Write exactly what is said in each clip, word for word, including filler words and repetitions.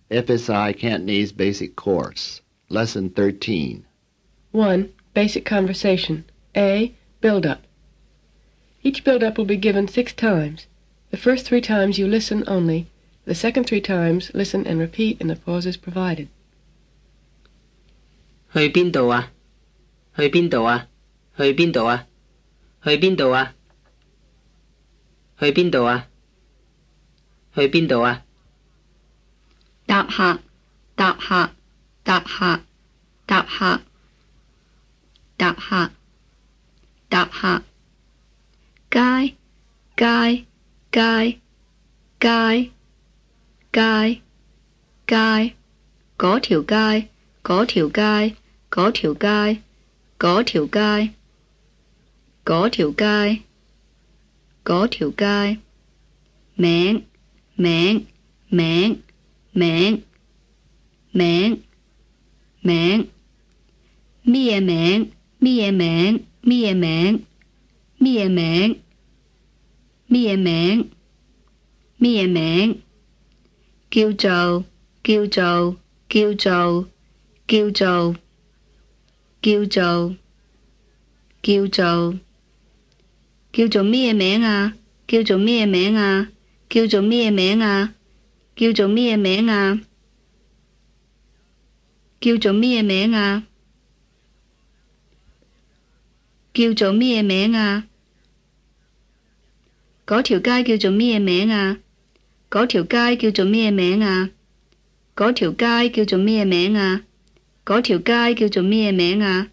F S I Cantonese Basic Course, Lesson thirteen. one. Basic conversation. A. Build-up. Each build-up will be given six times. The first three times you listen only. The second three times listen and repeat in the pauses provided. 去邊度啊？去邊度啊？去邊度啊？去邊度啊？去邊度啊？去邊度啊？ 搭客，搭客，搭客，搭客，搭客，搭客。街，街，街，街，街，街。嗰條街，嗰條街，嗰條街，嗰條街，嗰條街，嗰條街。名，名，名，名，名，名。咩名？咩名？咩名？咩名？咩名？咩名？叫做，叫做，叫做，叫做，叫做，叫做。叫做咩名啊？叫做咩名啊？叫做咩名啊？叫做咩名啊？叫做咩名啊？叫做咩名啊？嗰條街叫做咩名啊？嗰條街叫做咩名啊？嗰條街叫做咩名啊？嗰條街叫做咩名啊？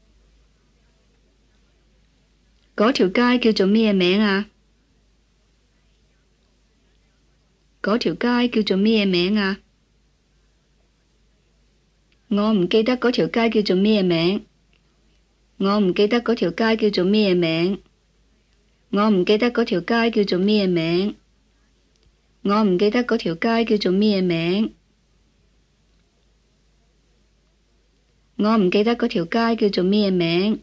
嗰條街叫做咩名啊？嗰條街叫做咩名啊？我唔記得嗰條街叫做咩名。我唔記得嗰條街叫做咩名。我唔記得嗰條街叫做咩名。我唔記得嗰條街叫做咩名。我唔記得嗰條街叫做咩名。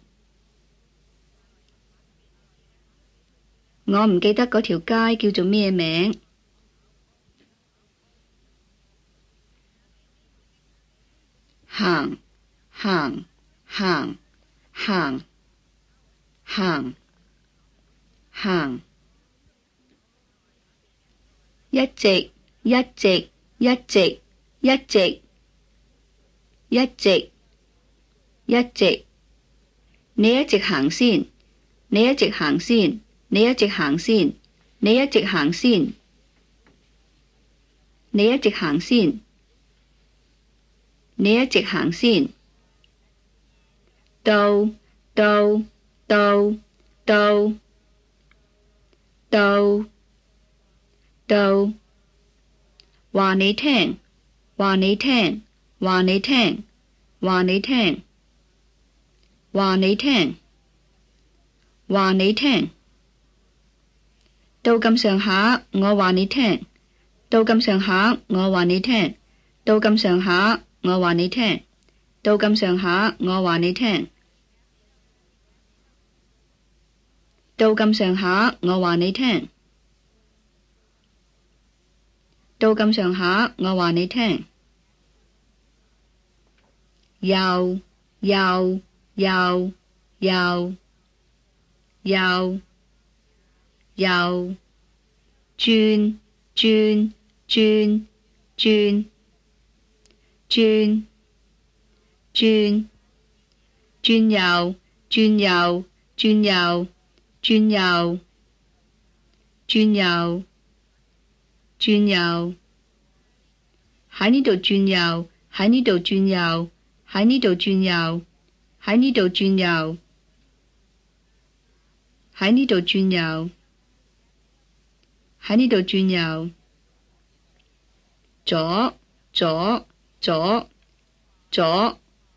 我唔記得嗰條街叫做咩名。行，行，行，行，行，行。一直，一直，一直，一直，一直，一直。你一直行先，你一直行先，你一直行先，你一直行先，你一直行先，你一直行先。到，到，到，到，到，到。話你聽，話你聽，話你聽，話你聽，話你聽，話你聽。到咁上下，我話你聽。到咁上下，我話你聽。到咁上下，我話你聽。到咁上下，我話你聽。到咁上下，我話你聽。到咁上下，我話你聽。又，又，又，又，又，又。轉，轉，轉，轉，轉，轉。轉右，轉右，轉右，轉右，轉右，轉右。喺呢度轉右，喺呢度轉右，喺呢度轉右，喺呢度轉右，喺呢度轉右，喺呢度轉右。左，左，左，左，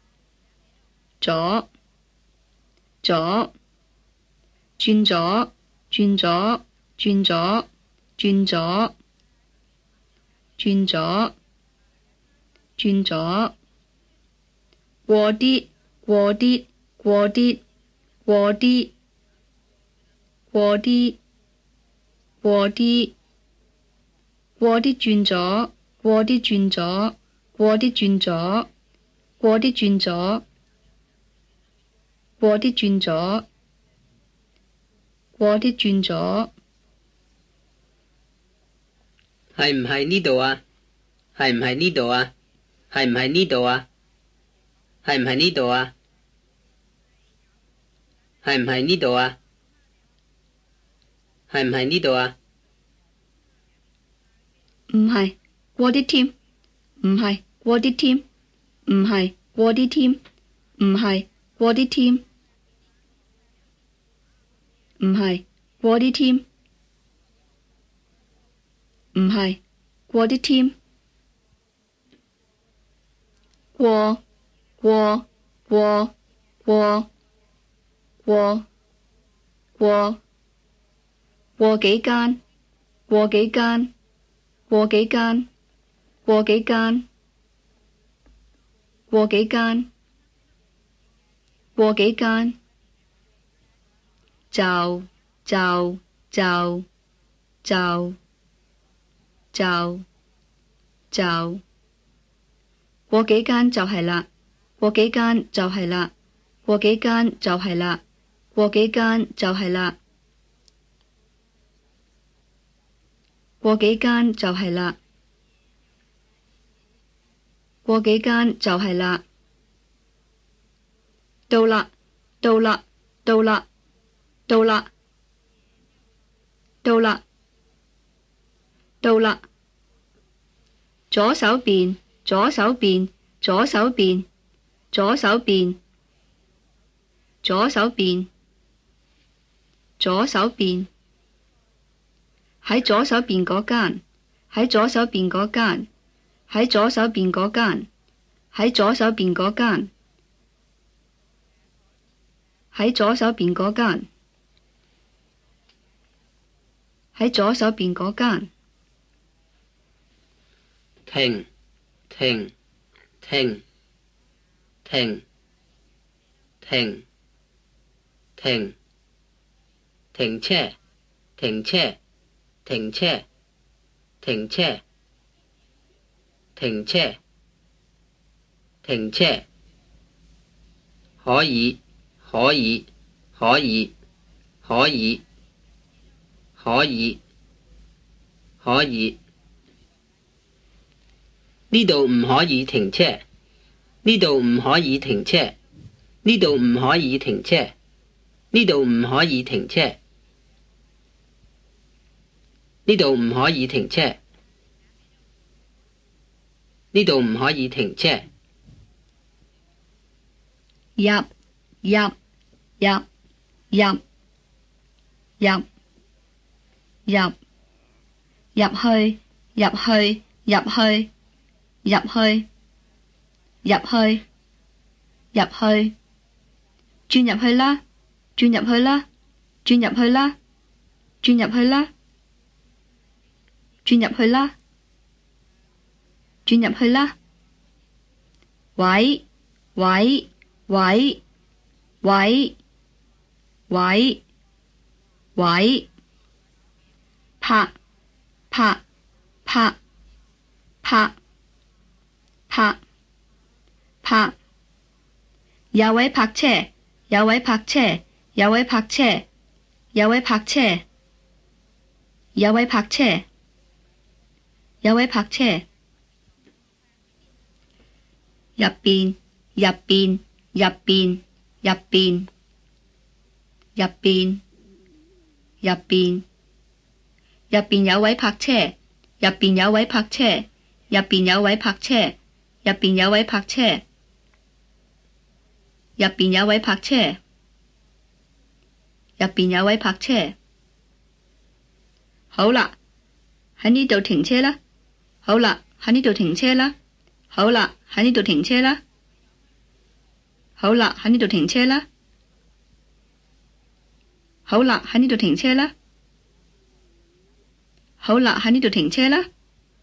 左，左。轉左，轉左，轉左，轉左，轉左，轉左。過啲，過啲，過啲，過啲，過啲，過啲。過啲轉左， 過啲轉咗，過啲轉咗，過啲轉咗，過啲轉咗，過啲轉咗。 係唔係呢度啊？係唔係呢度啊？係唔係呢度啊？係唔係呢度啊？係唔係呢度啊？係唔係呢度啊？ 唔係，過啲添，唔係，過啲添，唔係，過啲添，唔係，過啲添，唔係，過啲添，唔係，過啲添，過，過，過，過，過，過，過幾間，過幾間。過幾間，過幾間，過幾間，過幾間，就就就就就就過幾間就係啦，過幾間就係啦，過幾間就係啦，過幾間就係啦。過幾間就係啦，過幾間就係啦。到啦，到啦，到啦，到啦，到啦，到啦。左手邊，左手邊，左手邊，左手邊，左手邊，左手邊。喺左手邊嗰間，喺左手邊嗰間，喺左手邊嗰間，喺左手邊嗰間，喺左手邊嗰間，喺左手邊嗰間。 停停停停停停停車停車停車停車停車停車。可以可以可以可以可以可以。呢度唔可以停車，呢度唔可以停車，呢度唔可以停車，呢度唔可以停車，呢度唔可以停車，呢度唔可以停車。 入入入入入入入去入去入去入去入去入去。轉入去啦，轉入去啦，轉入去啦，轉入去啦，轉入去啦，轉入去啦。喂喂喂喂喂喂。拍拍拍拍拍拍。有位泊車，有位泊車，有位泊車，有位泊車，有位泊車，有位泊車。入邊入邊入邊入邊入邊入邊入邊有位泊車，入邊有位泊車，入邊有位泊車，入邊有位泊車，入邊有位泊車，入邊有位泊車。好啦，喺呢度停車啦。好啦，喺呢度停車啦。好啦，喺呢度停車啦。好啦，喺呢度停車啦。好啦，喺呢度停車啦。好啦，喺呢度停車啦。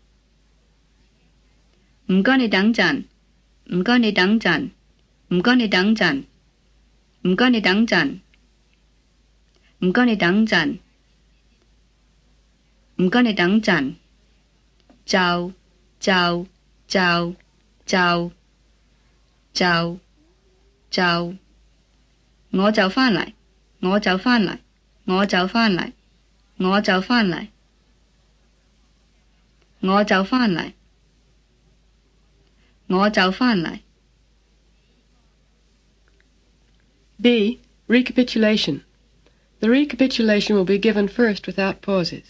唔該你等陣，唔該你等陣，唔該你等陣，唔該你等陣，唔該你等陣，唔該你等陣。就就就就就就我就返嚟，我就返嚟，我就返嚟，我就返嚟，我就返嚟，我就返嚟。 B. Recapitulation. The recapitulation will be given first without pauses.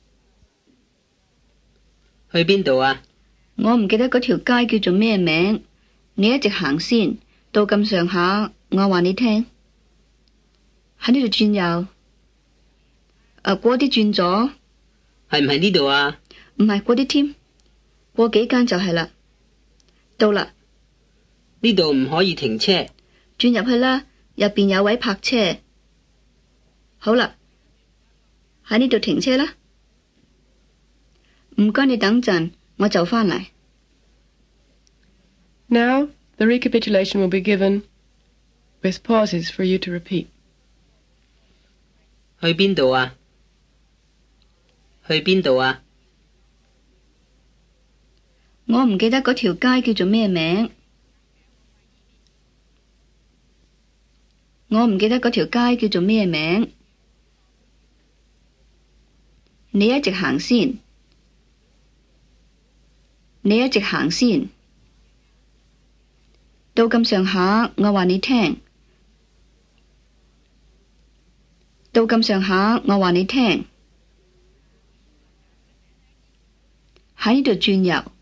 去邊度啊？ 我唔記得嗰條街叫做咩名，你一直行先，到咁上下，我話你聽。喺呢度轉右，誒過啲轉左， 係唔係呢度啊？ 唔係過啲添，過幾間就係啦。到啦， 呢度唔可以停車。 轉入去啦，入邊有位泊車。好啦，喺呢度停車啦。唔該你等陣，我就返嚟。 Now, the recapitulation will be given with pauses for you to repeat. 去邊度啊？去邊度啊？ 我唔記得嗰條街叫做咩名。我唔記得嗰條街叫做咩名。你一直行先。你一直行先。到咁上下，我話你聽。到咁上下，我話你聽。喺呢度轉右。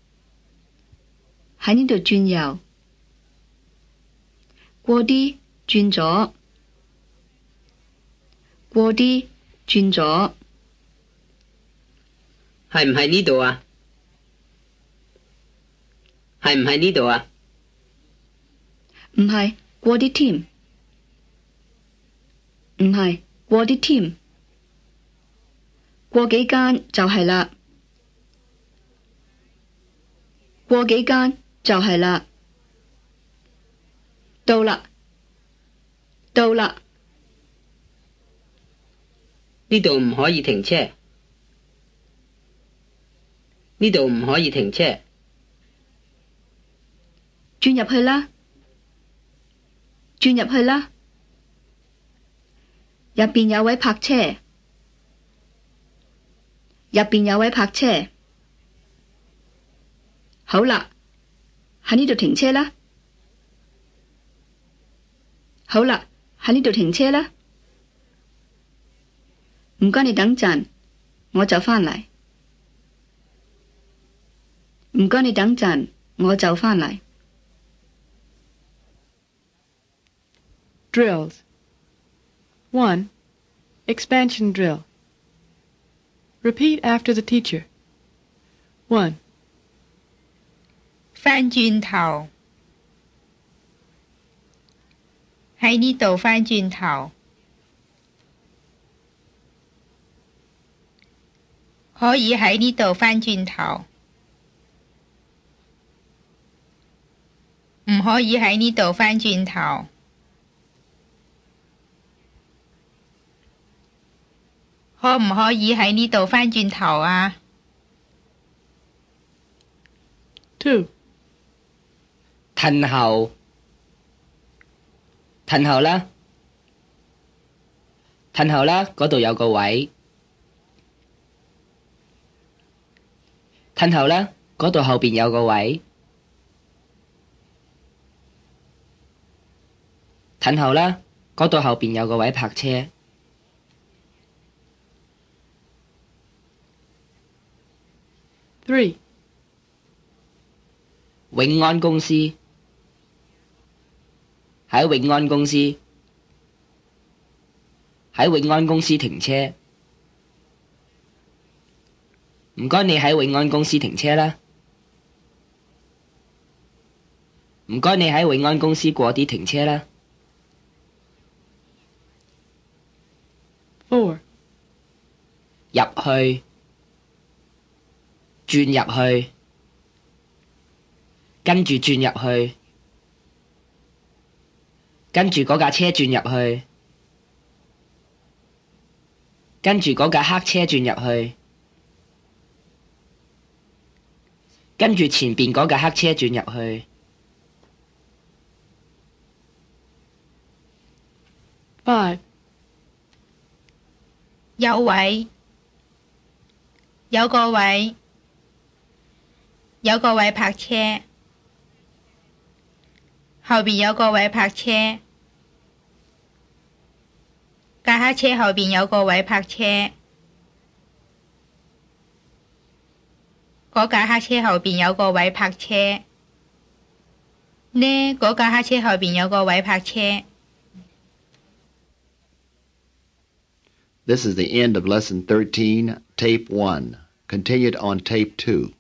喺呢度轉右。過啲轉左。過啲轉左。 係唔係呢度啊？係唔係呢度啊？ 唔係，過啲添。唔係，過啲添。過幾間就係啦。過幾間就係啦。到啦，到啦。 呢度唔可以停車。呢度唔可以停車。 轉入去啦，轉入去啦。入邊有位泊車。入邊有位泊車。好啦，喺呢度停車啦。好啦，喺呢度停車啦。唔該你等陣，我就返嚟。唔該你等陣，我就返嚟。 Drills. one. Expansion drill. Repeat after the teacher. one. 返轉頭，喺呢度返轉頭，可以喺呢度返轉頭，唔可以喺呢度返轉頭。可唔可以喺呢度返轉頭啊？ two. 褪後，褪後啦，褪後啦，嗰度有個位。褪後啦，嗰度後邊有個位。褪後啦，嗰度後邊有個位泊車。 three. 永安公司，喺永安公司，喺永安公司停車。唔該你喺永安公司停車啦。唔該你喺永安公司過啲停車啦。 four. 入去，轉入去，跟住轉入去，跟住嗰架車轉入去，跟住嗰架黑車轉入去。 跟住前邊嗰架黑車轉入去。 Five. 有位，有個位，有個位泊車，後邊有個位泊車，架黑車後邊有個位泊車，嗰架黑車後邊有個位泊車，呢嗰架黑車後邊有個位泊車。 This is the end of Lesson thirteen, Tape one. Continued on Tape two.